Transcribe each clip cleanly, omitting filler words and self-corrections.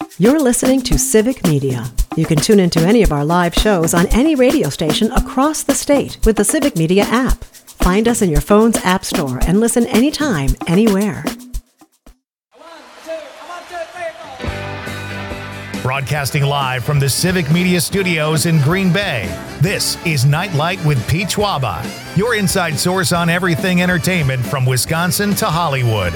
You're listening to Civic Media. You can tune into any of our live shows on any radio station across the state with the Civic Media app. Find us in your phone's app store and listen anytime, anywhere. Broadcasting live from the Civic Media Studios in Green Bay, this is Nightlight with Pete Schwaba, your inside source on everything entertainment from Wisconsin to Hollywood.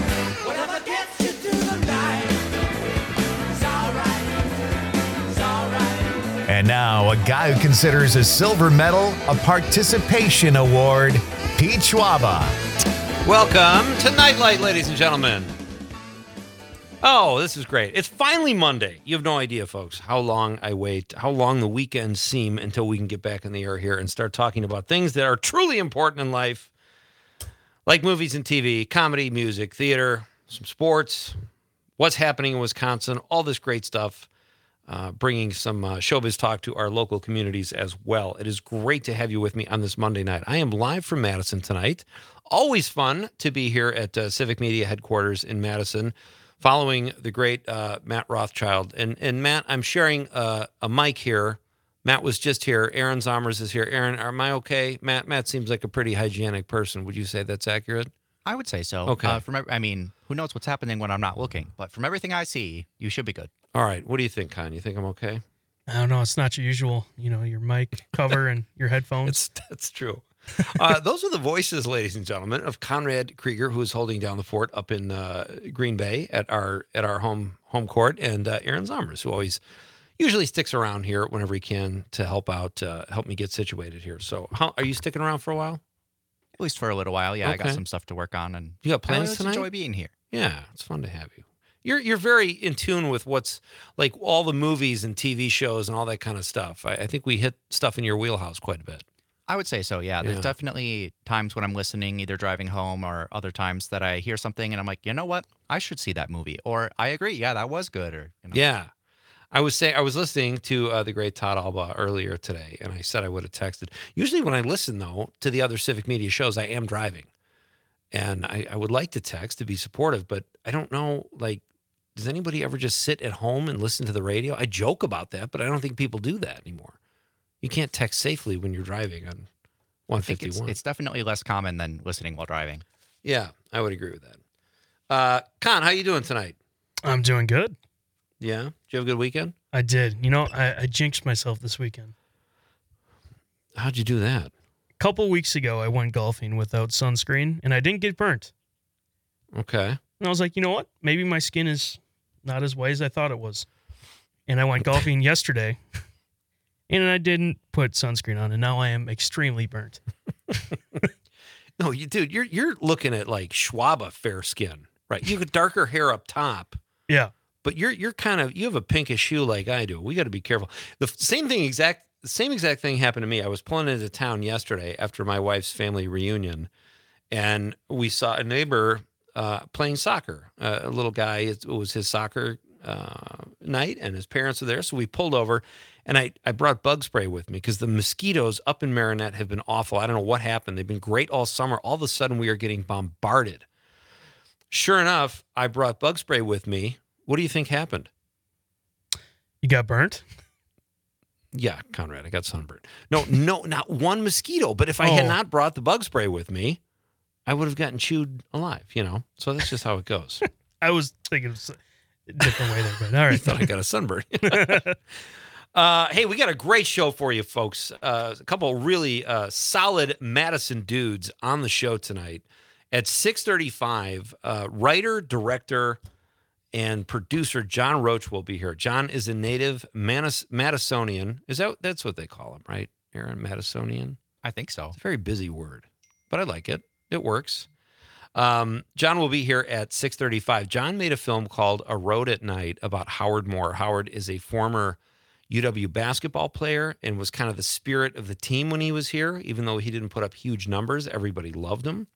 And now, a guy who considers a silver medal a participation award, Pete Schwaba. Welcome to Nightlight, ladies and gentlemen. Oh, this is great. It's finally Monday. You have no idea, folks, how long I wait, how long the weekends seem until we can get back in the air here and start talking about things that are truly important in life, like movies and TV, comedy, music, theater, some sports, what's happening in Wisconsin, all this great stuff. Bringing some showbiz talk to our local communities as well. It is great to have you with me on this Monday night. I am live from Madison tonight. Always fun to be here at Civic Media headquarters in Madison, following the great Matt Rothschild. And Matt, I'm sharing a mic here. Matt was just here. Aaron Zomers is here. Aaron, am I okay? Matt seems like a pretty hygienic person. Would you say that's accurate? I would say so. Okay. Who knows what's happening when I'm not looking? But from everything I see, you should be good. All right. What do you think, Con? You think I'm okay? I don't know. It's not your usual, your mic cover and your headphones. That's true. Those are the voices, ladies and gentlemen, of Conrad Krieger, who is holding down the fort up in Green Bay at our home court, and Aaron Zomers, who always usually sticks around here whenever he can to help out, help me get situated here. So, are you sticking around for a while? At least for a little while, yeah. Okay. I got some stuff to work on, and You got plans I just tonight? enjoy being here. Yeah, it's fun to have you. You're very in tune with what's like all the movies and TV shows and all that kind of stuff. I think we hit stuff in your wheelhouse quite a bit. I would say so, yeah. Yeah. There's definitely times when I'm listening, either driving home or other times that I hear something and I'm like, you know what? I should see that movie. Or I agree, yeah, that was good. Or Yeah. I was listening to the great Todd Alba earlier today, and I said I would have texted. Usually when I listen, though, to the other Civic Media shows, I am driving. And I would like to text to be supportive, but I don't know, does anybody ever just sit at home and listen to the radio? I joke about that, but I don't think people do that anymore. You can't text safely when you're driving on I think 151. it's definitely less common than listening while driving. Yeah, I would agree with that. Con, how you doing tonight? I'm doing good. Yeah? Did you have a good weekend? I did. I jinxed myself this weekend. How'd you do that? A couple weeks ago, I went golfing without sunscreen, and I didn't get burnt. Okay. And I was like, you know what? Maybe my skin is not as white as I thought it was. And I went golfing yesterday, and I didn't put sunscreen on, and now I am extremely burnt. No, you're looking at like Schwaba fair skin, right? You have darker hair up top, Yeah. but you're kind of, you have a pinkish hue like I do. We got to be careful. The same exact thing happened to me. I was pulling into town yesterday after my wife's family reunion, and we saw a neighbor playing soccer. A little guy, it was his soccer night, and his parents were there. So we pulled over, and I brought bug spray with me because the mosquitoes up in Marinette have been awful. I don't know what happened. They've been great all summer. All of a sudden, we are getting bombarded. Sure enough, I brought bug spray with me. What do you think happened? You got burnt? Yeah, Conrad, I got sunburned. No, not one mosquito. But if I had not brought the bug spray with me, I would have gotten chewed alive, So that's just how it goes. I was thinking of a different way there, but all right. You thought I got a sunburn. Hey, we got a great show for you, folks. A couple really solid Madison dudes on the show tonight. At 6:35, writer, director, and producer John Roach will be here. John is a native Madisonian. That's what they call him, right, Aaron? Madisonian? I think so. It's a very busy word, but I like it. It works. John will be here at 6:35. John made a film called A Road at Night about Howard Moore. Howard is a former UW basketball player and was kind of the spirit of the team when he was here. Even though he didn't put up huge numbers, everybody loved him.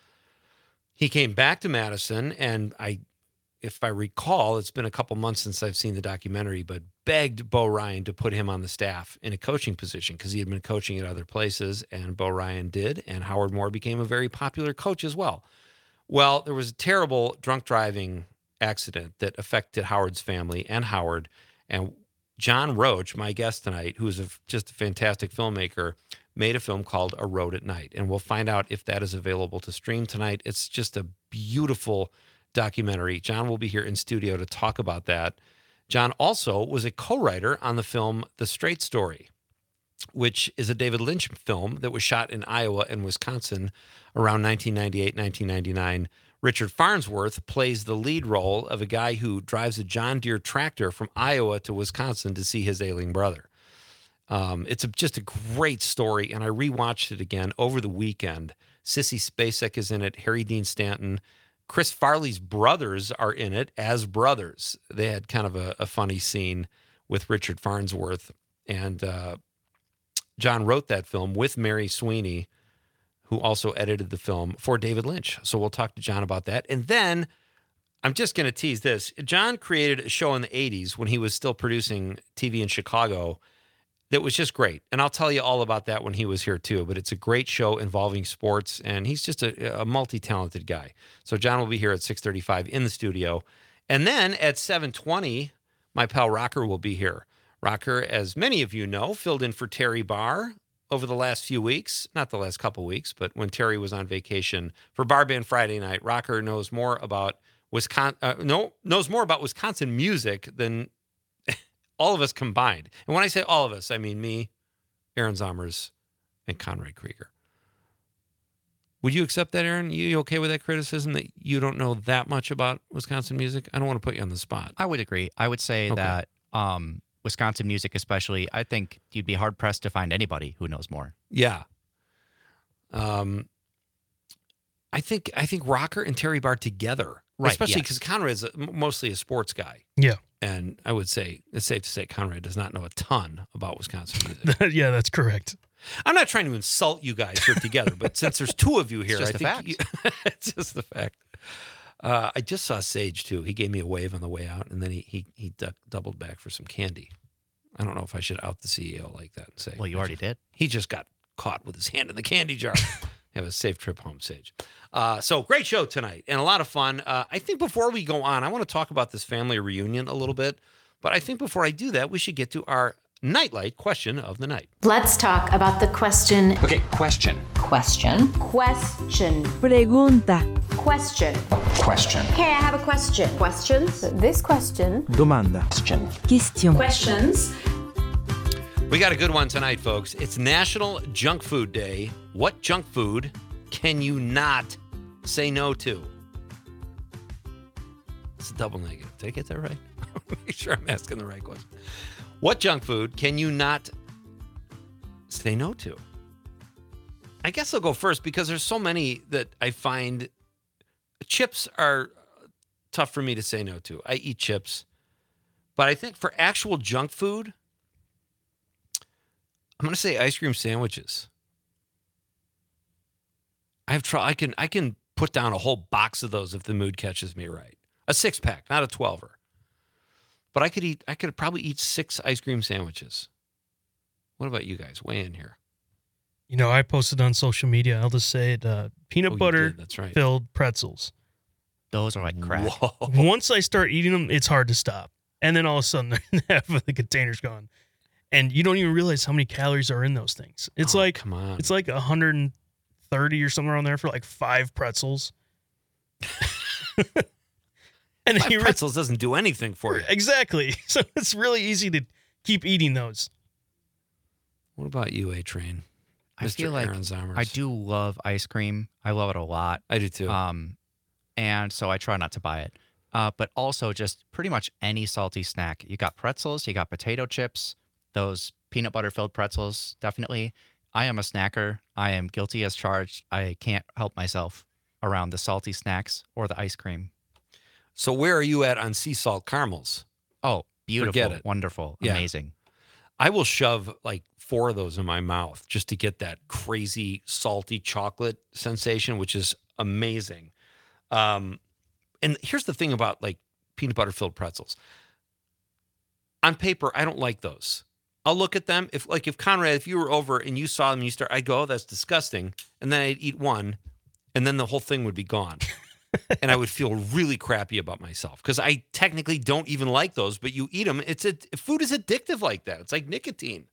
He came back to Madison, and if I recall, it's been a couple months since I've seen the documentary, but begged Bo Ryan to put him on the staff in a coaching position because he had been coaching at other places, and Bo Ryan did, and Howard Moore became a very popular coach as well. Well, there was a terrible drunk driving accident that affected Howard's family and Howard. And John Roach, my guest tonight, who's just a fantastic filmmaker, made a film called A Road at Night. And we'll find out if that is available to stream tonight. It's just a beautiful documentary. John will be here in studio to talk about that. John also was a co-writer on the film The Straight Story, which is a David Lynch film that was shot in Iowa and Wisconsin around 1998, 1999. Richard Farnsworth plays the lead role of a guy who drives a John Deere tractor from Iowa to Wisconsin to see his ailing brother. It's just a great story, and I rewatched it again over the weekend. Sissy Spacek is in it, Harry Dean Stanton. Chris Farley's brothers are in it as brothers. They had kind of a funny scene with Richard Farnsworth, and John wrote that film with Mary Sweeney, who also edited the film for David Lynch. So we'll talk to John about that. And then I'm just going to tease this. John created a show in the 80s when he was still producing TV in Chicago that was just great. And I'll tell you all about that when he was here too. But it's a great show involving sports, and he's just a multi-talented guy. So John will be here at 6:35 in the studio. And then at 7:20, my pal Rocker will be here. Rocker, as many of you know, filled in for Terry Barr over the last few weeks, not the last couple weeks, but when Terry was on vacation for Bar Band Friday night. Rocker knows more about Wisconsin music than all of us combined. And when I say all of us, I mean me, Aaron Zommers, and Conrad Krieger. Would you accept that, Aaron? You okay with that criticism that you don't know that much about Wisconsin music? I don't want to put you on the spot. I would agree. I would say that Wisconsin music especially, I think you'd be hard-pressed to find anybody who knows more. Yeah. I think Rocker and Terry Barr together, right, especially because Conrad's mostly a sports guy. Yeah. And I would say it's safe to say Conrad does not know a ton about Wisconsin music. Yeah, that's correct. I'm not trying to insult you guys here together, but since there's two of you here, It's just I think it's just the fact. I just saw Sage too. He gave me a wave on the way out, and then he doubled back for some candy. I don't know if I should out the CEO like that and say, Well, you already did. He just got caught with his hand in the candy jar. Have a safe trip home, Sage. So great show tonight and a lot of fun. I think before we go on, I want to talk about this family reunion a little bit. But I think before I do that, we should get to our Nightlight question of the night. Let's talk about the question. Okay, question. Question. Pregunta. Question. Question. Hey, I have a question. Questions? This question. Domanda. Question. Question. Questions. We got a good one tonight, folks. It's National Junk Food Day. What junk food can you not say no to? It's a double negative. Did I get that right? Make sure I'm asking the right question. What junk food can you not say no to? I guess I'll go first because there's so many that I find. Chips are tough for me to say no to. I eat chips. But I think for actual junk food, I'm going to say ice cream sandwiches. I can put down a whole box of those if the mood catches me right. A 6-pack, not a 12er. But I could probably eat 6 ice cream sandwiches. What about you guys? Weigh in here. You know, I posted on social media, I'll just say it, peanut butter That's right. filled pretzels. Those are like crack. Whoa. Once I start eating them, it's hard to stop. And then all of a sudden, half of the container's gone. And you don't even realize how many calories are in those things. It's Come on. it's like 130 or somewhere on there for like 5 pretzels. And then 5 pretzels doesn't do anything for you. Exactly. So it's really easy to keep eating those. What about you, A-Train? I feel like Aaron Zommers. I do love ice cream. I love it a lot. I do too. And so I try not to buy it. But also just pretty much any salty snack. You got pretzels, you got potato chips, those peanut butter filled pretzels, definitely. I am a snacker. I am guilty as charged. I can't help myself around the salty snacks or the ice cream. So where are you at on sea salt caramels? Oh, beautiful. Forget it. Wonderful. Yeah. Amazing. I will shove like 4 of those in my mouth just to get that crazy salty chocolate sensation, which is amazing. And here's the thing about like peanut butter filled pretzels. On paper, I don't like those. I'll look at them. If Conrad, if you were over and you saw them, I'd go, oh, that's disgusting. And then I'd eat one and then the whole thing would be gone. and I would feel really crappy about myself because I technically don't even like those, but you eat them. Food is addictive like that. It's like nicotine.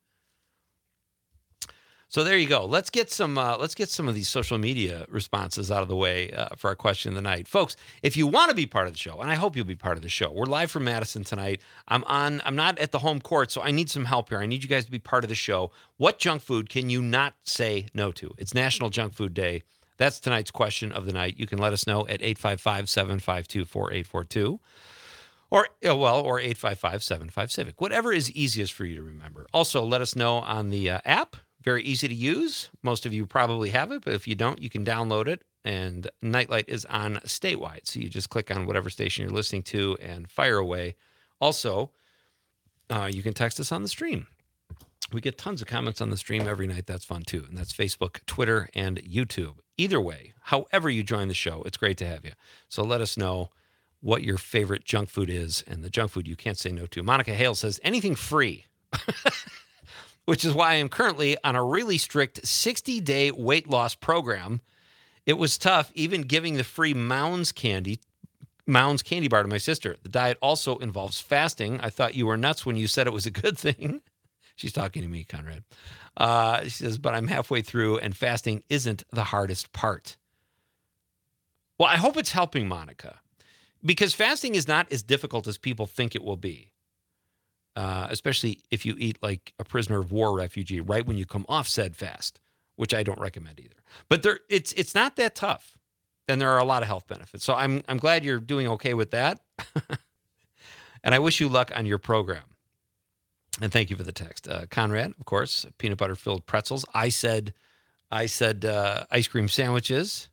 So there you go. Let's get some of these social media responses out of the way for our question of the night, folks. If you want to be part of the show, and I hope you'll be part of the show, we're live from Madison tonight. I'm not at the home court, so I need some help here. I need you guys to be part of the show. What junk food can you not say no to? It's National Junk Food Day. That's tonight's question of the night. You can let us know at 855-752-4842 or 855-75-CIVIC. Whatever is easiest for you to remember. Also, let us know on the app. Very easy to use. Most of you probably have it, but if you don't, you can download it. And Nightlight is on statewide. So you just click on whatever station you're listening to and fire away. Also, you can text us on the stream. We get tons of comments on the stream every night. That's fun too. And that's Facebook, Twitter, and YouTube. Either way, however you join the show, it's great to have you. So let us know what your favorite junk food is and the junk food you can't say no to. Monica Hale says, anything free. Which is why I am currently on a really strict 60-day weight loss program. It was tough even giving the free Mounds candy bar to my sister. The diet also involves fasting. I thought you were nuts when you said it was a good thing. She's talking to me, Conrad. She says, but I'm halfway through and fasting isn't the hardest part. Well, I hope it's helping, Monica, because fasting is not as difficult as people think it will be. Especially if you eat like a prisoner of war refugee right when you come off said fast, which I don't recommend either. But it's not that tough, and there are a lot of health benefits. So I'm glad you're doing okay with that, and I wish you luck on your program. And thank you for the text, Conrad. Of course, peanut butter filled pretzels. I said ice cream sandwiches.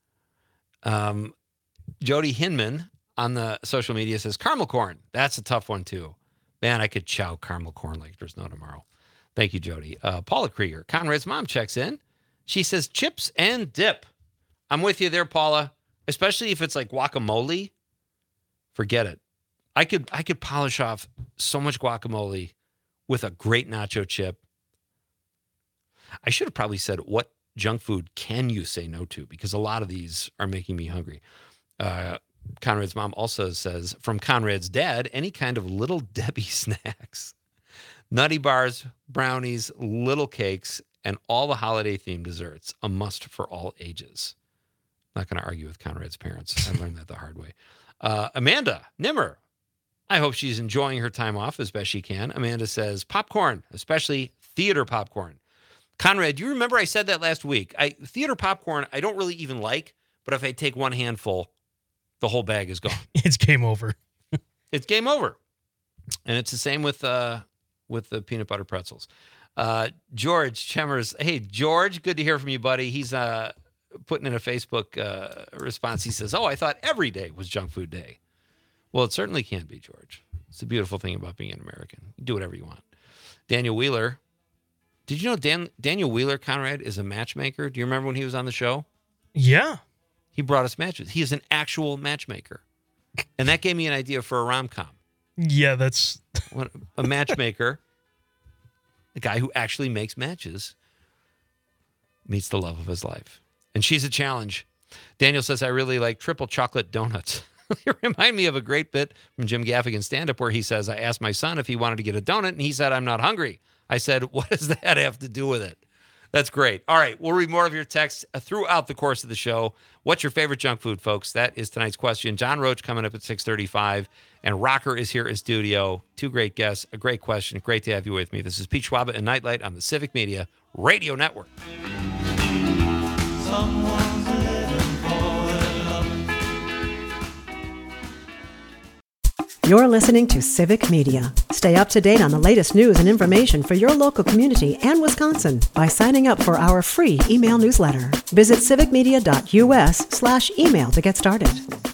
Jody Hinman on the social media says caramel corn. That's a tough one too. Man, I could chow caramel corn like there's no tomorrow. Thank you, Jody. Paula Krieger, Conrad's mom, checks in. She says chips and dip. I'm with you there, Paula. Especially if it's like guacamole. Forget it. I could polish off so much guacamole with a great nacho chip. I should have probably said, what junk food can you say no to? Because a lot of these are making me hungry. Conrad's mom also says, from Conrad's dad, any kind of Little Debbie snacks, nutty bars, brownies, little cakes, and all the holiday-themed desserts, a must for all ages. Not going to argue with Conrad's parents. I learned that the hard way. Amanda Nimmer, I hope she's enjoying her time off as best she can. Amanda says, popcorn, especially theater popcorn. Conrad, do you remember I said that last week? Theater popcorn, I don't really even like, but if I take one handful, the whole bag is gone. It's game over. It's game over. And it's the same with the peanut butter pretzels. George Chemers. Hey, George, good to hear from you, buddy. He's putting in a Facebook response. He says, I thought every day was junk food day. Well, it certainly can be, George. It's the beautiful thing about being an American. You do whatever you want. Daniel Wheeler. Did you know Daniel Wheeler, Conrad, is a matchmaker? Do you remember when he was on the show? Yeah. He brought us matches. He is an actual matchmaker. And that gave me an idea for a rom-com. Yeah, that's... A matchmaker, a guy who actually makes matches, meets the love of his life. And she's a challenge. Daniel says, I really like triple chocolate donuts. You remind me of a great bit from Jim Gaffigan's stand-up where he says, I asked my son if he wanted to get a donut, and he said, I'm not hungry. I said, what does that have to do with it? That's great. All right, we'll read more of your texts throughout the course of the show. What's your favorite junk food, folks? That is tonight's question. John Roach coming up at 6:35, and Rocker is here in studio. Two great guests, a great question. Great to have you with me. This is Pete Schwaba and Nightlight on the Civic Media Radio Network. You're listening to Civic Media. Stay up to date on the latest news and information for your local community and Wisconsin by signing up for our free email newsletter. Visit civicmedia.us/email to get started.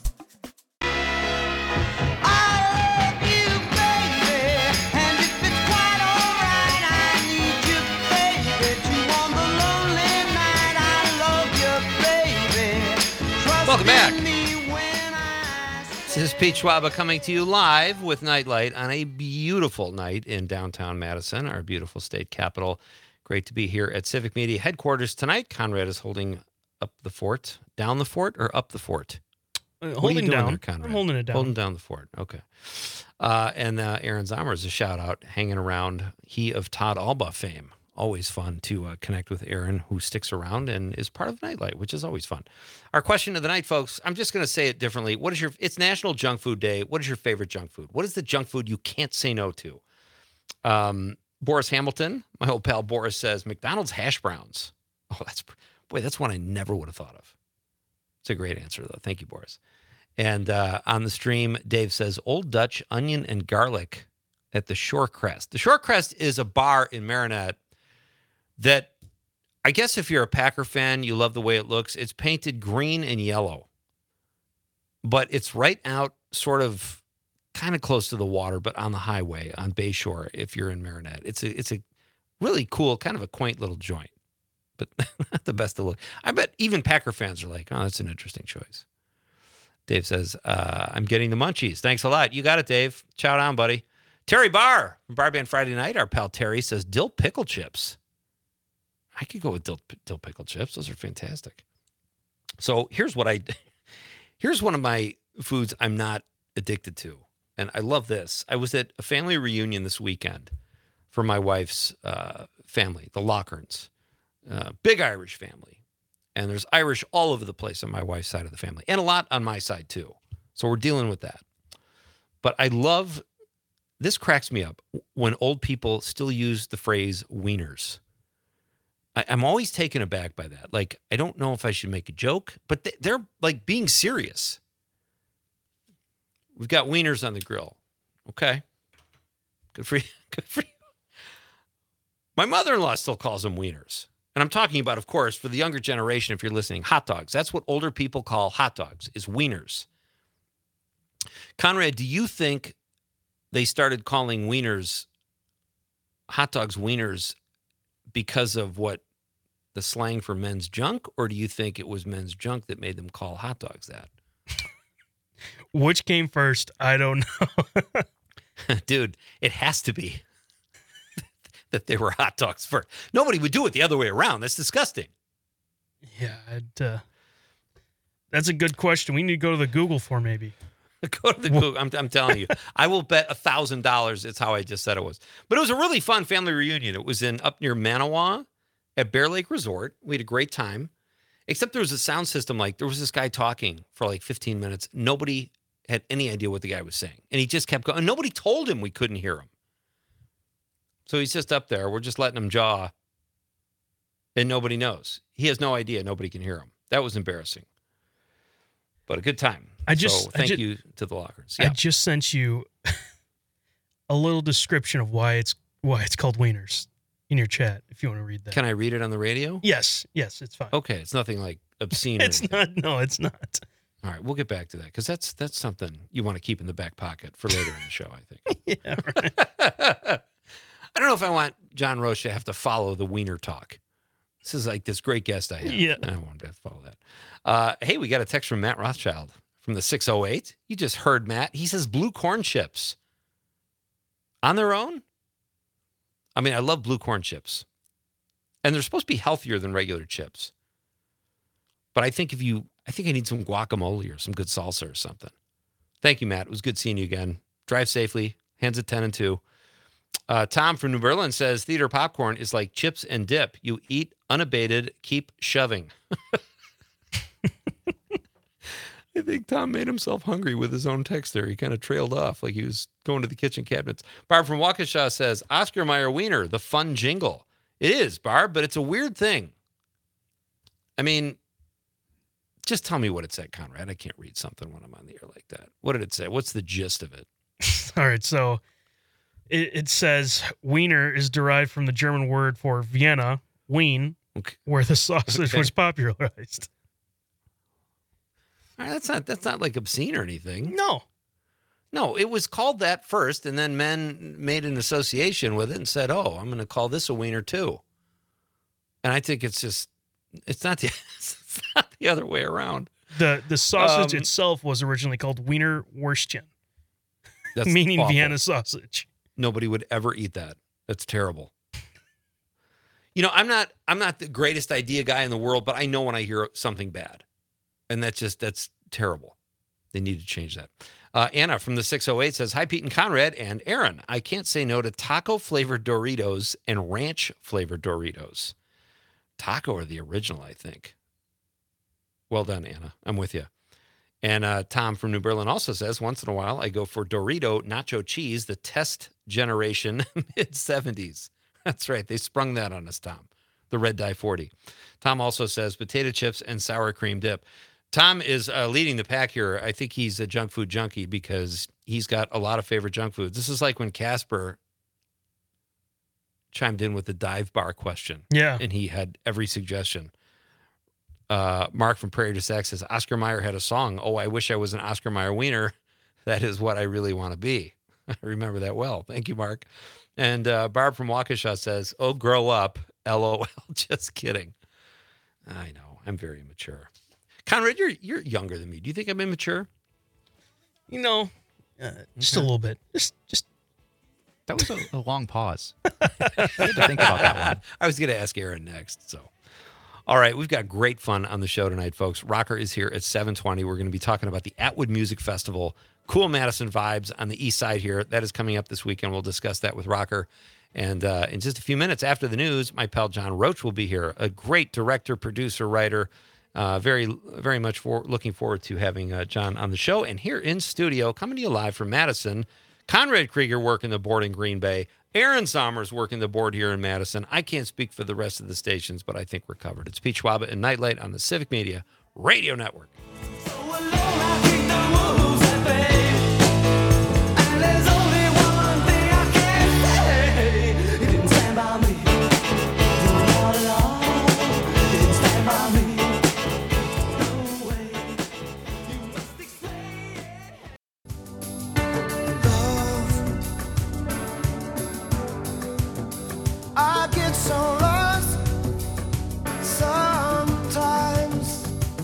Welcome back. This is Pete Schwaba coming to you live with Nightlight on a beautiful night in downtown Madison, our beautiful state capital. Great to be here at Civic Media headquarters tonight. Conrad is holding up the fort, down the fort, or up the fort? What are you Holding doing down. there, Conrad? I'm holding it down. Holding down the fort. Okay. And Aaron Zomer is a shout out, hanging around. He of Todd Alba fame. Always fun to connect with Aaron, who sticks around and is part of Nightlight, which is always fun. Our question of the night, folks. I'm just going to say it differently. It's National Junk Food Day. What is your favorite junk food? What is the junk food you can't say no to? Boris Hamilton, my old pal Boris, says McDonald's hash browns. Oh, that's one I never would have thought of. It's a great answer, though. Thank you, Boris. And on the stream, Dave says Old Dutch onion and garlic at the Shorecrest. The Shorecrest is a bar in Marinette that, I guess if you're a Packer fan, you love the way it looks. It's painted green and yellow, but it's right out sort of kind of close to the water, but on the highway on Bayshore if you're in Marinette. It's a really cool, kind of a quaint little joint, but not the best to look. I bet even Packer fans are like, oh, that's an interesting choice. Dave says, I'm getting the munchies. Thanks a lot. You got it, Dave. Chow down, buddy. Terry Barr from Bar Band Friday Night, our pal Terry, says dill pickle chips. I could go with dill pickle chips. Those are fantastic. So here's one of my foods I'm not addicted to. And I love this. I was at a family reunion this weekend for my wife's family, the Lockerns. Big Irish family. And there's Irish all over the place on my wife's side of the family. And a lot on my side, too. So we're dealing with that. But I love, this cracks me up, when old people still use the phrase wieners. I'm always taken aback by that. Like, I don't know if I should make a joke, but they're like being serious. We've got wieners on the grill. Okay. Good for you. Good for you. My mother-in-law still calls them wieners. And I'm talking about, of course, for the younger generation, if you're listening, hot dogs. That's what older people call hot dogs, is wieners. Conrad, do you think they started calling wieners, hot dogs wieners, because of what the slang for men's junk, or do you think it was men's junk that made them call hot dogs that? Which came first? I don't know. Dude, it has to be that they were hot dogs first. Nobody would do it the other way around. That's disgusting. Yeah, that's a good question. We need to go to the Google for maybe. Go to the Google. I'm telling you. I will bet $1,000 it's how I just said it was. But it was a really fun family reunion. It was up near Manawa at Bear Lake Resort. We had a great time. Except there was a sound system. Like, there was this guy talking for like 15 minutes. Nobody had any idea what the guy was saying. And he just kept going. And nobody told him we couldn't hear him. So he's just up there. We're just letting him jaw. And nobody knows. He has no idea. Nobody can hear him. That was embarrassing. But a good time. Thank you to the Lockers. Yeah. I just sent you a little description of why it's called wieners in your chat, if you want to read that. Can I read it on the radio? Yes, it's fine. Okay, it's nothing like obscene. It's not. No, it's not. All right, we'll get back to that because that's something you want to keep in the back pocket for later in the show, I think. Yeah, right. I don't know if I want John Roche to have to follow the wiener talk. This is like this great guest I have. Yeah. I don't want to have to follow that. Hey, we got a text from Matt Rothschild from the 608. You just heard Matt. He says blue corn chips. On their own? I mean, I love blue corn chips. And they're supposed to be healthier than regular chips. But I think I need some guacamole or some good salsa or something. Thank you, Matt. It was good seeing you again. Drive safely. Hands at 10 and 2. Tom from New Berlin says theater popcorn is like chips and dip. You eat unabated, keep shoving. I think Tom made himself hungry with his own text there. He kind of trailed off like he was going to the kitchen cabinets. Barb from Waukesha says, Oscar Mayer Wiener, the fun jingle. It is, Barb, but it's a weird thing. I mean, just tell me what it said, Conrad. I can't read something when I'm on the air like that. What did it say? What's the gist of it? All right, so it says Wiener is derived from the German word for Vienna, Wien, Okay. where the sausage was popularized. All right, that's not like obscene or anything. No, it was called that first, and then men made an association with it and said, "Oh, I'm going to call this a wiener too." And I think it's not the other way around. The sausage itself was originally called Wiener Würstchen, That's meaning awful. Vienna sausage. Nobody would ever eat that. That's terrible. You know, I'm not the greatest idea guy in the world, but I know when I hear something bad. And that's terrible. They need to change that. Anna from the 608 says, hi, Pete and Conrad and Aaron. I can't say no to taco-flavored Doritos and ranch-flavored Doritos. Taco are the original, I think. Well done, Anna. I'm with you. And Tom from New Berlin also says, once in a while, I go for Dorito nacho cheese, the test generation mid-70s. That's right. They sprung that on us, Tom. The Red Dye 40. Tom also says potato chips and sour cream dip. Tom is leading the pack here. I think he's a junk food junkie because he's got a lot of favorite junk foods. This is like when Casper chimed in with the dive bar question. Yeah. And he had every suggestion. Mark from Prairie du Sac says, Oscar Mayer had a song, Oh, I Wish I Was an Oscar Mayer Wiener. That is what I really want to be. I remember that well. Thank you, Mark. And Barb from Waukesha says, oh, grow up. LOL. Just kidding. I know. I'm very immature. Conrad, you're younger than me. Do you think I'm immature? You know, just a little bit. Just. That was a long pause. You had to think about that one. I was going to ask Aaron next. So, all right, we've got great fun on the show tonight, folks. Rocker is here at 7:20. We're going to be talking about the Atwood Music Festival. Cool Madison vibes on the east side here. That is coming up this weekend. We'll discuss that with Rocker. And in just a few minutes after the news, my pal John Roach will be here. A great director, producer, writer. Very, very much looking forward to having John on the show. And here in studio, coming to you live from Madison, Conrad Krieger working the board in Green Bay. Aaron Sommers working the board here in Madison. I can't speak for the rest of the stations, but I think we're covered. It's Pete Schwaba and Nightlight on the Civic Media Radio Network. I get so lost sometimes.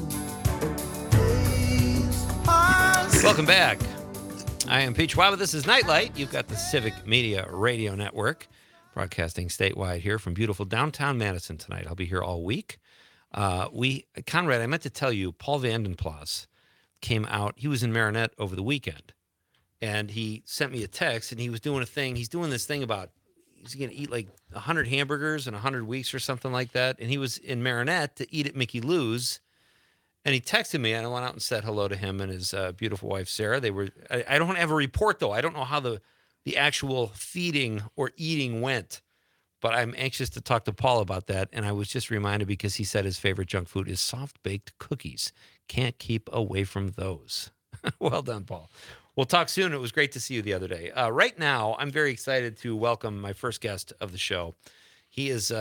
Welcome back. I am Pete Schwaba. This is Nightlight. You've got the Civic Media Radio Network broadcasting statewide here from beautiful downtown Madison tonight. I'll be here all week. Conrad, I meant to tell you, Paul Vandenplas came out. He was in Marinette over the weekend, and he sent me a text, and he was doing a thing. He's doing this thing about he's going to eat like 100 hamburgers in 100 weeks or something like that. And he was in Marinette to eat at Mickey Lou's. And he texted me, and I went out and said hello to him and his beautiful wife, Sarah. I don't have a report, though. I don't know how the actual feeding or eating went. But I'm anxious to talk to Paul about that. And I was just reminded because he said his favorite junk food is soft-baked cookies. Can't keep away from those. Well done, Paul. We'll talk soon. It was great to see you the other day. Right now, I'm very excited to welcome my first guest of the show. He is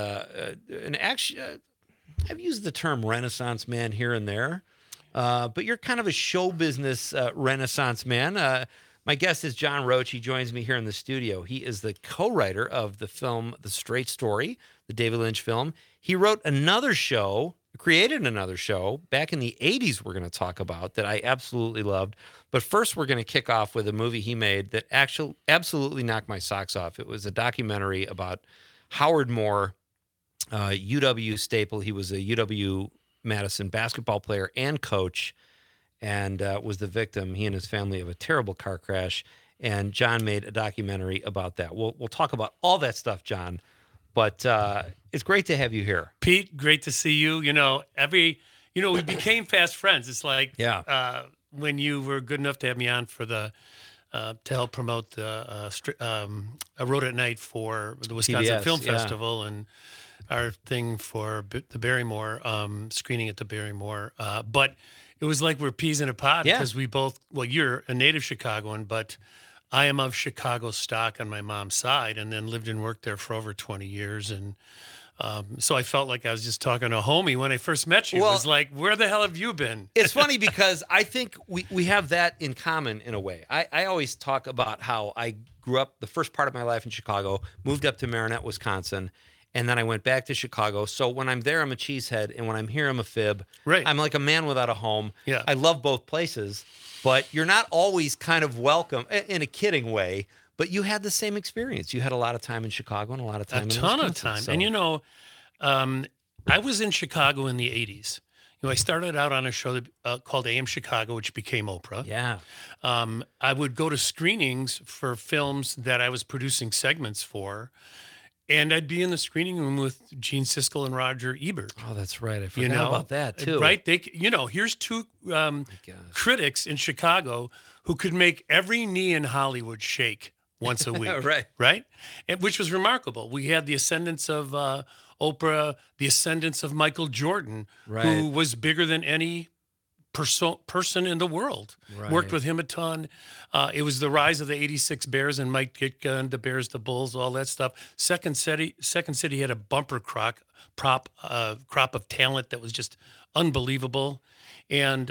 I've used the term Renaissance man here and there, but you're kind of a show business Renaissance man. My guest is John Roach. He joins me here in the studio. He is the co-writer of the film The Straight Story, the David Lynch film. He wrote another show, created another show back in the 80s we're going to talk about that I absolutely loved. But first, we're going to kick off with a movie he made that actually absolutely knocked my socks off. It was a documentary about Howard Moore, UW staple. He was a UW-Madison basketball player and coach, and was the victim, he and his family, of a terrible car crash. And John made a documentary about that. We'll talk about all that stuff, John. But it's great to have you here. Pete, great to see you. We became fast friends. It's like when you were good enough to have me on for the to help promote the I Wrote at Night for the Wisconsin TBS, Film Festival and our thing for the Barrymore screening at the Barrymore. But it was like we're peas in a pod because we both, you're a native Chicagoan, but I am of Chicago stock on my mom's side, and then lived and worked there for over 20 years. And so I felt like I was just talking to a homie when I first met you. It was like, where the hell have you been? It's funny because I think we have that in common in a way. I always talk about how I grew up the first part of my life in Chicago, moved up to Marinette, Wisconsin, and then I went back to Chicago. So when I'm there, I'm a cheesehead, and when I'm here, I'm a fib. Right. I'm like a man without a home. Yeah. I love both places, but you're not always kind of welcome in a kidding way. But you had the same experience. You had a lot of time in Chicago and a lot of time in Wisconsin. A ton of time. So. And, I was in Chicago in the 80s. I started out on a show that, called AM Chicago, which became Oprah. Yeah. I would go to screenings for films that I was producing segments for, and I'd be in the screening room with Gene Siskel and Roger Ebert. Oh, that's right. I forgot about that too. Right? Here's two critics in Chicago who could make every knee in Hollywood shake once a week. Right? And, which was remarkable. We had the ascendance of Oprah, the ascendance of Michael Jordan, who was bigger than any person in the world. Worked with him a ton. It was the rise of the 86 Bears and Mike Ditka and the Bears, the Bulls, all that stuff. Second City had a bumper crop of talent that was just unbelievable. And,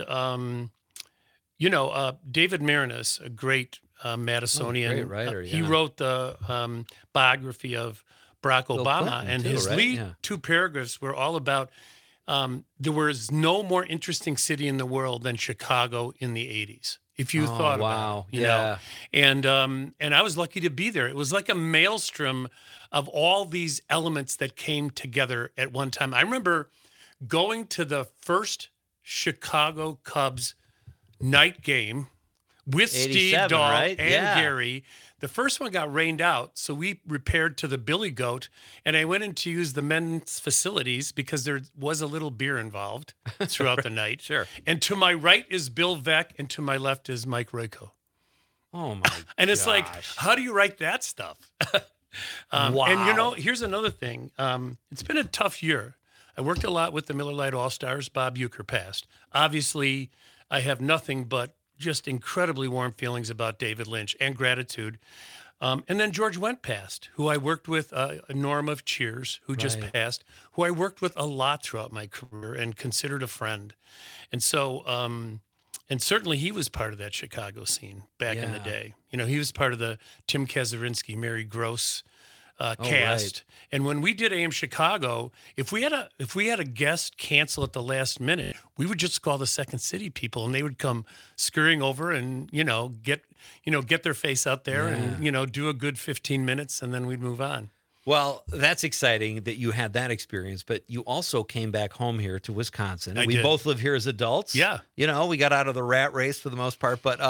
David Marinus, a great Madisonian, great writer, he wrote the biography of Barack Obama, Clinton and too, his right? lead 2 paragraphs were all about there was no more interesting city in the world than Chicago in the 80s. If you thought about it, you know. And I was lucky to be there. It was like a maelstrom of all these elements that came together at one time. I remember going to the first Chicago Cubs night game with Steve Dahl and Gary. The first one got rained out, so we repaired to the Billy Goat, and I went in to use the men's facilities because there was a little beer involved throughout the night. Sure. And to my right is Bill Veeck, and to my left is Mike Royko. Oh, my And it's like, how do you write that stuff? Wow. And, here's another thing. It's been a tough year. I worked a lot with the Miller Lite All-Stars. Bob Uecker passed. Obviously, I have nothing but just incredibly warm feelings about David Lynch and gratitude. And then George Wendt passed, who I worked with, Norm of Cheers, who just passed, who I worked with a lot throughout my career and considered a friend. And so, and certainly he was part of that Chicago scene back in the day. He was part of the Tim Kazurinsky, Mary Gross cast. And when we did AM Chicago, if we had a guest cancel at the last minute, we would just call the Second City people, and they would come scurrying over and get their face out there and do a good 15 minutes, and then we'd move on. Well, that's exciting that you had that experience, but you also came back home here to Wisconsin. We did. both live here as adults. Yeah. We got out of the rat race for the most part, but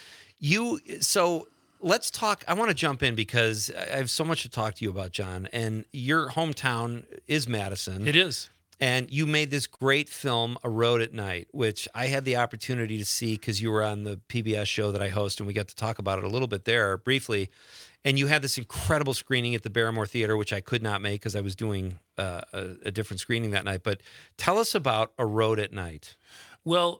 so let's talk. I want to jump in because I have so much to talk to you about, John, and your hometown is Madison. It is. And you made this great film, A Road at Night, which I had the opportunity to see because you were on the PBS show that I host, and we got to talk about it a little bit there briefly. And you had this incredible screening at the Barrymore Theater, which I could not make because I was doing a different screening that night. But tell us about A Road at Night. Well,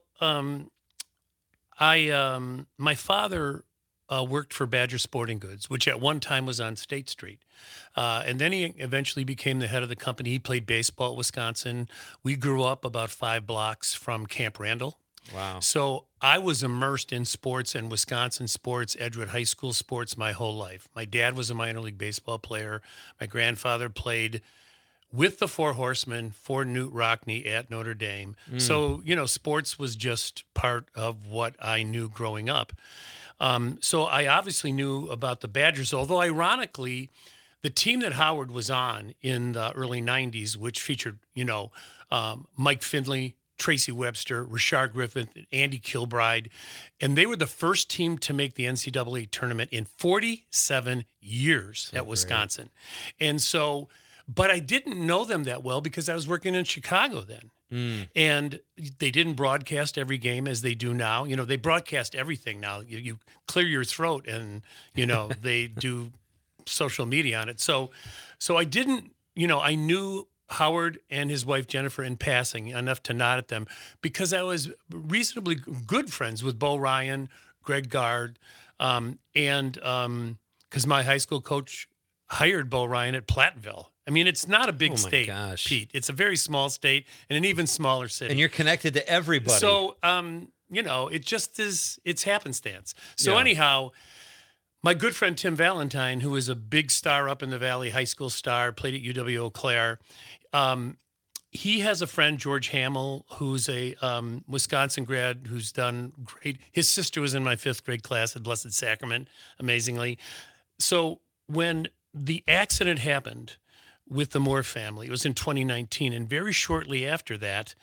my father worked for Badger Sporting Goods, which at one time was on State Street. And then he eventually became the head of the company. He played baseball at Wisconsin. We grew up about 5 blocks from Camp Randall. Wow. So I was immersed in sports and Wisconsin sports, Edgewood High School sports my whole life. My dad was a minor league baseball player. My grandfather played with the Four Horsemen for Newt Rockne at Notre Dame. So, sports was just part of what I knew growing up. So I obviously knew about the Badgers, although ironically, the team that Howard was on in the early 90s, which featured, Mike Findlay, Tracy Webster, Rashard Griffith, Andy Kilbride, and they were the first team to make the NCAA tournament in 47 years at Wisconsin. And so, but I didn't know them that well because I was working in Chicago then. And they didn't broadcast every game as they do now. They broadcast everything now. You clear your throat and, they do social media on it. So I didn't, I knew Howard and his wife Jennifer in passing enough to nod at them because I was reasonably good friends with Bo Ryan, Greg Gard, and because my high school coach hired Bo Ryan at Platteville. I mean, it's not a big state, Pete. It's a very small state and an even smaller city. And you're connected to everybody. So, it just is, it's happenstance. So anyhow, my good friend Tim Valentine, who is a big star up in the Valley, high school star, played at UW Eau Claire. He has a friend, George Hamill, who's a Wisconsin grad who's done great. His sister was in my 5th grade class at Blessed Sacrament, amazingly. So when the accident happened with the Moore family, it was in 2019. And very shortly after that,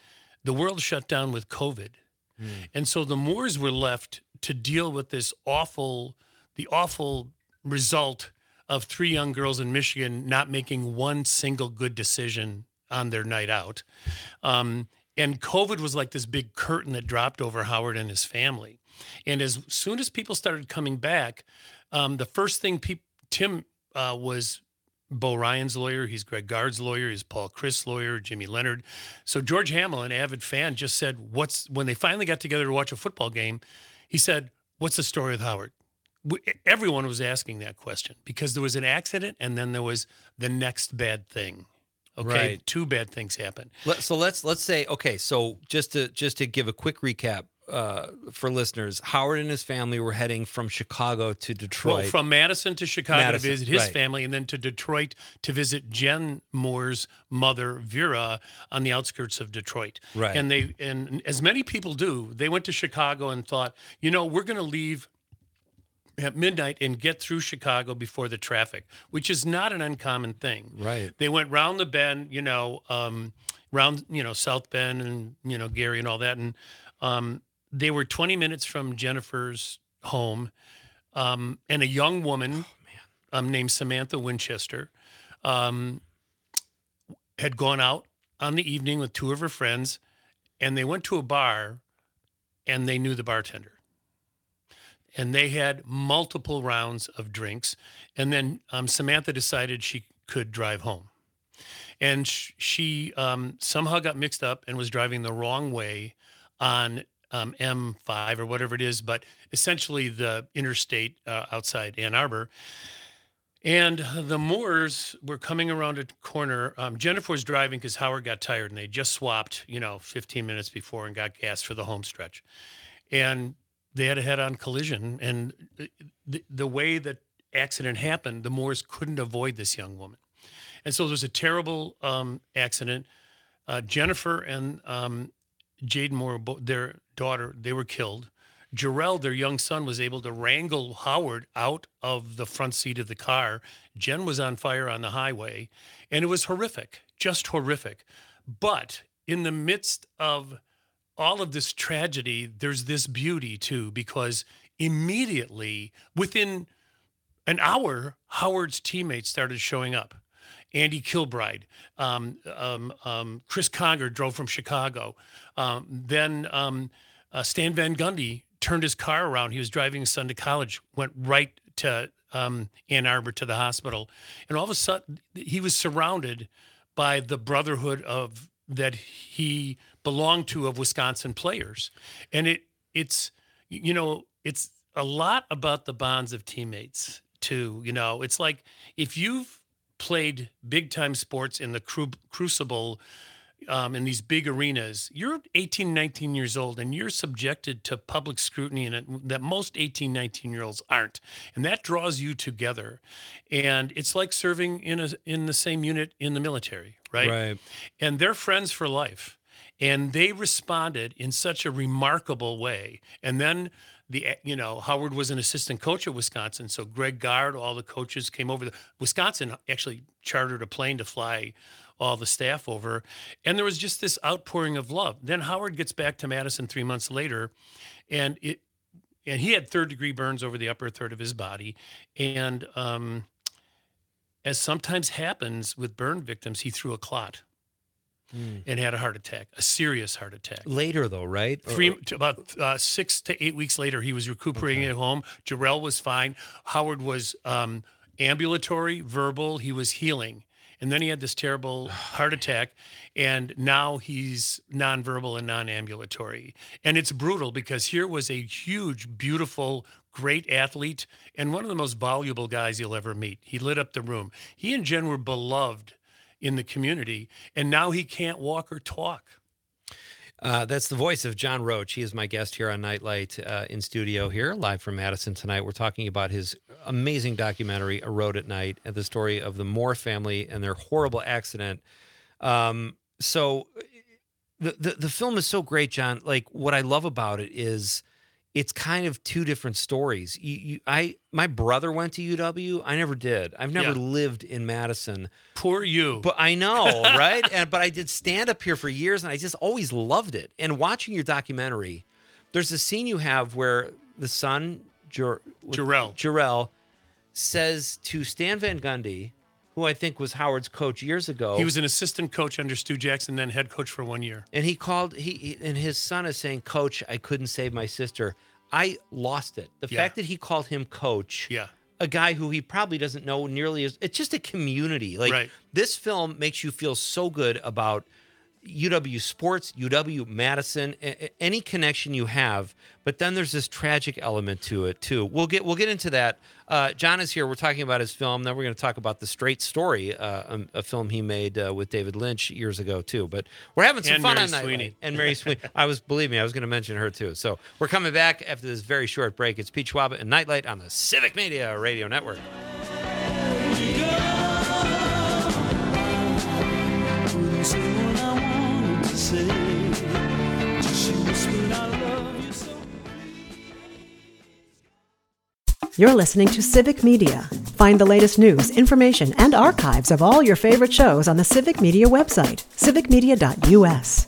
the world shut down with COVID. And so the Moores were left to deal with the awful result of 3 young girls in Michigan not making one single good decision on their night out. And COVID was like this big curtain that dropped over Howard and his family. And as soon as people started coming back, the first thing Tim was Bo Ryan's lawyer. He's Greg Gard's lawyer. He's Paul Chris' lawyer, Jimmy Leonard. So George Hamill, an avid fan, just said, when they finally got together to watch a football game, he said, "What's the story with Howard?" Everyone was asking that question because there was an accident and then there was the next bad thing. Okay, Right. 2 bad things happened. So let's say, okay, so just to give a quick recap for listeners, Howard and his family were heading from Chicago to Detroit. Well, from Madison to Chicago Madison, to visit his right. family, and then to Detroit to visit Jen Moore's mother, Vera, on the outskirts of Detroit. Right. And as many people do, they went to Chicago and thought, we're going to leave at midnight and get through Chicago before the traffic, which is not an uncommon thing. Right. They went round the bend, round, South Bend and, Gary and all that. And they were 20 minutes from Jennifer's home. And a young woman named Samantha Winchester had gone out on the evening with 2 of her friends, and they went to a bar, and they knew the bartender. And they had multiple rounds of drinks. And then Samantha decided she could drive home. And she somehow got mixed up and was driving the wrong way on M5 or whatever it is, but essentially the interstate outside Ann Arbor. And the Moores were coming around a corner. Jennifer was driving because Howard got tired, and they just swapped, 15 minutes before and got gas for the home stretch. And they had a head-on collision, and the way that accident happened, the Moores couldn't avoid this young woman. And so there was a terrible accident. Jennifer and Jaden Moore, their daughter, they were killed. Jarrell, their young son, was able to wrangle Howard out of the front seat of the car. Jen was on fire on the highway, and it was horrific, just horrific. But in the midst of all of this tragedy, there's this beauty too, because immediately within an hour, Howard's teammates started showing up. Andy Kilbride, Chris Conger drove from Chicago. Then Stan Van Gundy turned his car around. He was driving his son to college, went right to Ann Arbor to the hospital. And all of a sudden, he was surrounded by the brotherhood that he belonged to of Wisconsin players. And it's a lot about the bonds of teammates too. It's like if you've played big time sports in the crucible in these big arenas, you're 18, 19 years old, and you're subjected to public scrutiny that most 18, 19-year-olds aren't. And that draws you together. And it's like serving in the same unit in the military, right? Right. And they're friends for life. And they responded in such a remarkable way. And then Howard was an assistant coach at Wisconsin. So Greg Gard, all the coaches came over. Wisconsin actually chartered a plane to fly all the staff over. And there was just this outpouring of love. Then Howard gets back to Madison 3 months later, and he had 3rd-degree burns over the upper third of his body. And as sometimes happens with burn victims, he threw a clot and had a heart attack, a serious heart attack. Later, though, right? About 6 to 8 weeks later, he was recuperating at home. Jarrell was fine. Howard was ambulatory, verbal. He was healing. And then he had this terrible heart attack, and now he's nonverbal and non-ambulatory. And it's brutal because here was a huge, beautiful, great athlete and one of the most valuable guys you'll ever meet. He lit up the room. He and Jen were beloved in the community, and now he can't walk or talk. That's the voice of John Roach. He is my guest here on Nightlight in studio here, live from Madison tonight. We're talking about his amazing documentary, A Road at Night, and the story of the Moore family and their horrible accident. So the film is so great, John. Like, what I love about it is it's kind of two different stories. My brother went to UW. I never did. I've never lived in Madison. Poor you. But I know, right? But I did stand up here for years, and I just always loved it. And watching your documentary, there's a scene you have where the son, Jarrell, says to Stan Van Gundy, who I think was Howard's coach years ago. He was an assistant coach under Stu Jackson, then head coach for 1 year. And and his son is saying, "Coach, I couldn't save my sister." I lost it. The fact that he called him coach, a guy who he probably doesn't know nearly as, it's just a community. Like this film makes you feel so good about UW sports, UW Madison, any connection you have, but then there's this tragic element to it too. We'll get into that. John is here. We're talking about his film. Then we're going to talk about The Straight Story, a film he made with David Lynch years ago too. But we're having some fun on Nightlight. And Mary Sweeney. Believe me, I was going to mention her too. So we're coming back after this very short break. It's Pete Schwaba and Nightlight on the Civic Media Radio Network. You're listening to Civic Media. Find the latest news, information, and archives of all your favorite shows on the Civic Media website, civicmedia.us.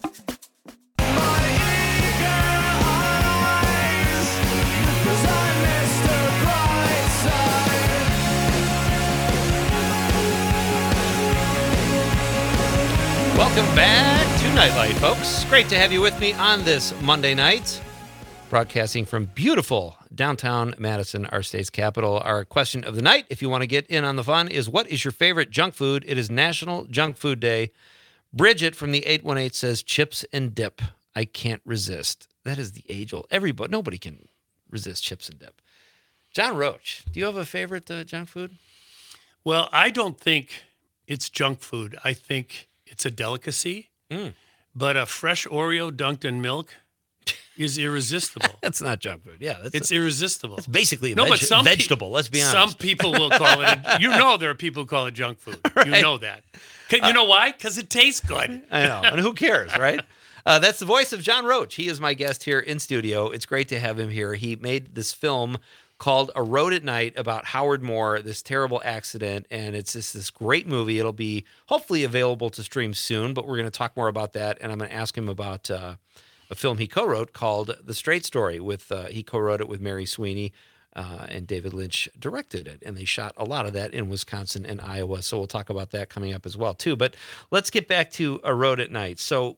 Welcome back to Nightlight, folks. Great to have you with me on this Monday night. Broadcasting from beautiful downtown Madison, our state's capital. Our question of the night, if you want to get in on the fun, is what is your favorite junk food? It is National Junk Food Day. Bridget from the 818 says chips and dip. I can't resist. That is the age-old. Nobody can resist chips and dip. John Roach, do you have a favorite junk food? Well, I don't think it's junk food. I think it's a delicacy. But a fresh Oreo dunked in milk is irresistible. That's not junk food. Yeah, it's irresistible. It's basically a vegetable. Let's be honest. Some people will call it. There are people who call it junk food. Right. You know that. You know why? Because it tastes good. I know. And who cares, right? That's the voice of John Roach. He is my guest here in studio. It's great to have him here. He made this film called A Road at Night about Howard Moore, this terrible accident. And it's just this great movie. It'll be hopefully available to stream soon, but we're going to talk more about that. And I'm going to ask him about a film he co-wrote called The Straight Story. He co-wrote it with Mary Sweeney, and David Lynch directed it. And they shot a lot of that in Wisconsin and Iowa. So we'll talk about that coming up as well, too. But let's get back to A Road at Night. So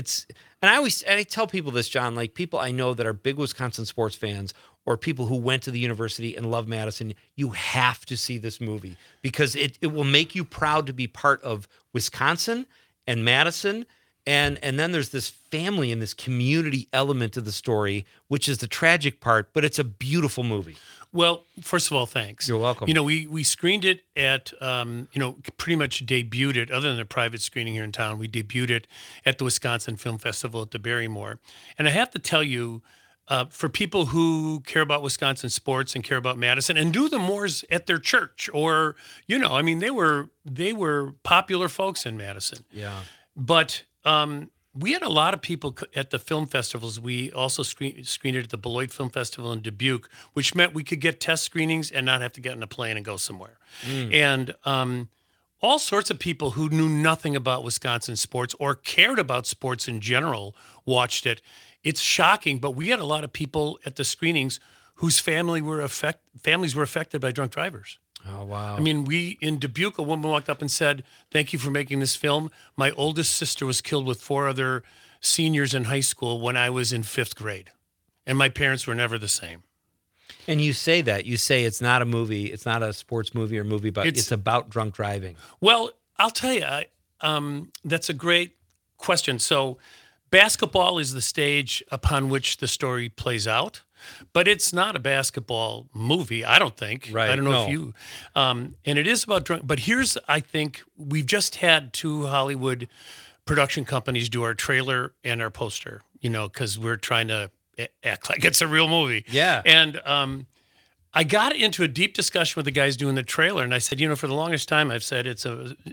I tell people this, John, like people I know that are big Wisconsin sports fans or people who went to the university and love Madison, you have to see this movie because it will make you proud to be part of Wisconsin and Madison. And then there's this family and this community element to the story, which is the tragic part, but it's a beautiful movie. Well, first of all, thanks. You're welcome. We screened it at, pretty much debuted it, other than a private screening here in town, we debuted it at the Wisconsin Film Festival at the Barrymore. And I have to tell you, for people who care about Wisconsin sports and care about Madison and do the Moores at their church or, they were popular folks in Madison. Yeah. But we had a lot of people at the film festivals. We also screened it at the Beloit Film Festival in Dubuque, which meant we could get test screenings and not have to get on a plane and go somewhere. And all sorts of people who knew nothing about Wisconsin sports or cared about sports in general watched it. It's shocking, but we had a lot of people at the screenings whose families were affected by drunk drivers. Oh, wow. I mean, in Dubuque, a woman walked up and said, "Thank you for making this film. My oldest sister was killed with 4 other seniors in high school when I was in 5th grade. And my parents were never the same." And you say it's not a movie, it's not a sports movie or movie, but it's about drunk driving. Well, I'll tell you, that's a great question. So basketball is the stage upon which the story plays out. But it's not a basketball movie, I don't think. Right. I don't know if you. And it is about drunk. But I think we've just had 2 Hollywood production companies do our trailer and our poster, because we're trying to act like it's a real movie. Yeah. And I got into a deep discussion with the guys doing the trailer, and I said, for the longest time, I've said it's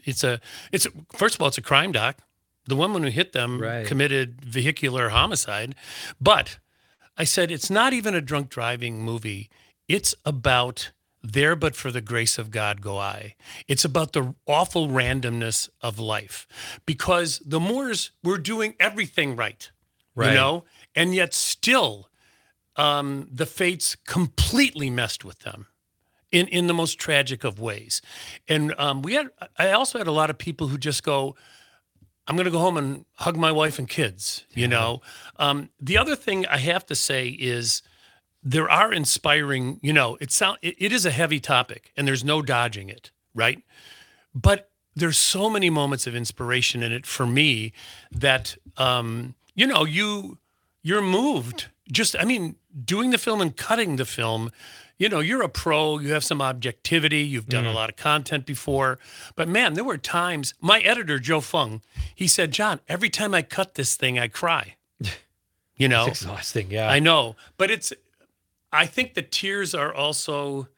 first of all, it's a crime doc. The woman who hit them committed vehicular homicide, but I said, it's not even a drunk driving movie. It's about there, but for the grace of God go I. It's about the awful randomness of life, because the Moores were doing everything right, you know, and yet still the fates completely messed with them in the most tragic of ways. And I also had a lot of people who just go, I'm going to go home and hug my wife and kids, you know. The other thing I have to say is, there are inspiring, you know, it is a heavy topic and there's no dodging it, right? But there's so many moments of inspiration in it for me that, you know, you're moved. Doing the film and cutting the film, you know, you're a pro, you have some objectivity, you've done a lot of content before. But man, there were times, my editor, Joe Fung, he said, John, every time I cut this thing, I cry. You know? It's exhausting, yeah. I know. But I think the tears are also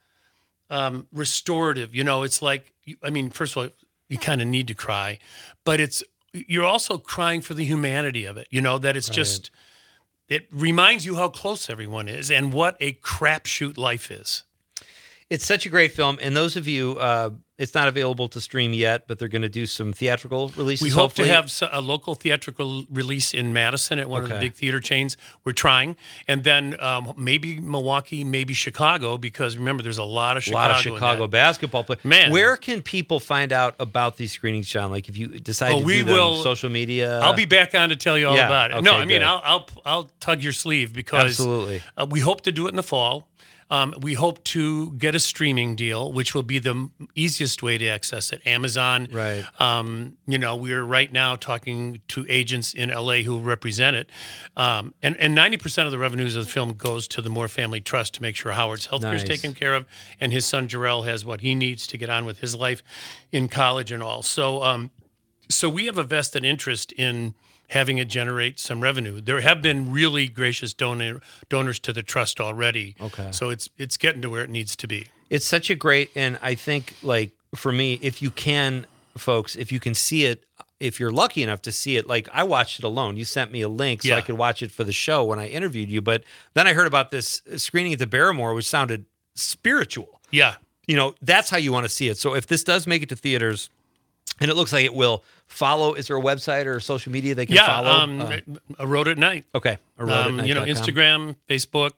restorative. You know, it's like, first of all, you kind of need to cry, but you're also crying for the humanity of it, you know, that it's just, it reminds you how close everyone is and what a crapshoot life is. It's such a great film. And those of you, it's not available to stream yet, but they're going to do some theatrical releases. We hope to have a local theatrical release in Madison at one of the big theater chains. We're trying. And then maybe Milwaukee, maybe Chicago, because remember, there's a lot of Chicago basketball players. Man. Where can people find out about these screenings, John? Like if you decide to do them on social media? I'll be back on to tell you all about it. Okay, No, good. I'll tug your sleeve, because Absolutely. We hope to do it in the fall. We hope to get a streaming deal, which will be the easiest way to access it. Amazon. Right. You know, we're right now talking to agents in LA who represent it. And 90% of the revenues of the film goes to the Moore Family Trust to make sure Howard's healthcare is taken care of, and his son Jarrell has what he needs to get on with his life in college and all. So, so we have a vested interest in having it generate some revenue. There have been really gracious donors to the trust already. Okay. So it's getting to where it needs to be. It's such a great, and I think, like, for me, if you can, folks, if you can see it, if you're lucky enough to see it, like I watched it alone. You sent me a link so I could watch it for the show when I interviewed you. But then I heard about this screening at the Barrymore, which sounded spiritual. Yeah. You know, that's how you want to see it. So if this does make it to theaters, and it looks like it will, follow. Is there a website or social media they can follow? A Road at Night. Okay. You know, Instagram, Facebook,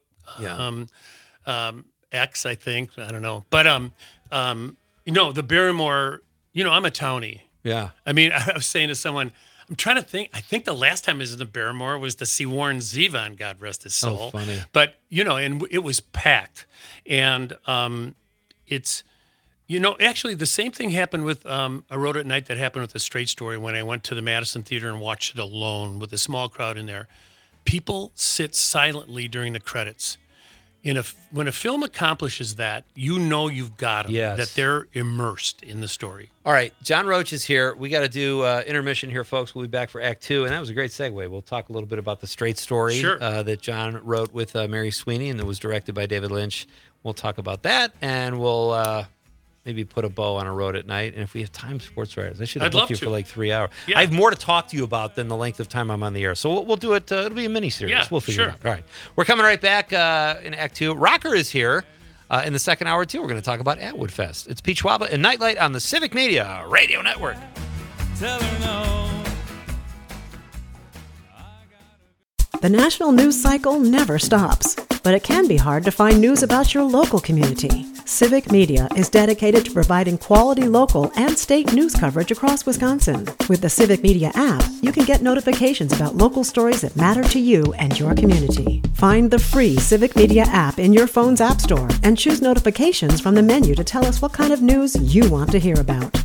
X, I think. I don't know. But, you know, the Barrymore, you know, I'm a townie. Yeah. I mean, I was saying to someone, I'm trying to think. I think the last time I was in the Barrymore was to see Warren Zevon, God rest his soul. Oh, funny. But, you know, and it was packed. And it's... You know, actually, the same thing happened with A Road at Night that happened with The Straight Story when I went to the Madison Theater and watched it alone with a small crowd in there. People sit silently during the credits. When a film accomplishes that, you know you've got them, that they're immersed in the story. All right, John Roach is here. We got to do intermission here, folks. We'll be back for Act 2, and that was a great segue. We'll talk a little bit about The Straight Story that John wrote with Mary Sweeney and that was directed by David Lynch. We'll talk about that, and we'll... maybe put a bow on A Road at Night. And if we have time, Sports Writers, I should have booked you for like 3 hours. Yeah. I have more to talk to you about than the length of time I'm on the air. So we'll do it. It'll be a mini-series. Yeah, we'll figure it out. All right. We're coming right back in Act 2. Rocker is here in the second hour, too. We're going to talk about Atwood Fest. It's Pete Schwaba and Nightlight on the Civic Media Radio Network. The national news cycle never stops, but it can be hard to find news about your local community. Civic Media is dedicated to providing quality local and state news coverage across Wisconsin. With the Civic Media app, you can get notifications about local stories that matter to you and your community. Find the free Civic Media app in your phone's app store and choose notifications from the menu to tell us what kind of news you want to hear about.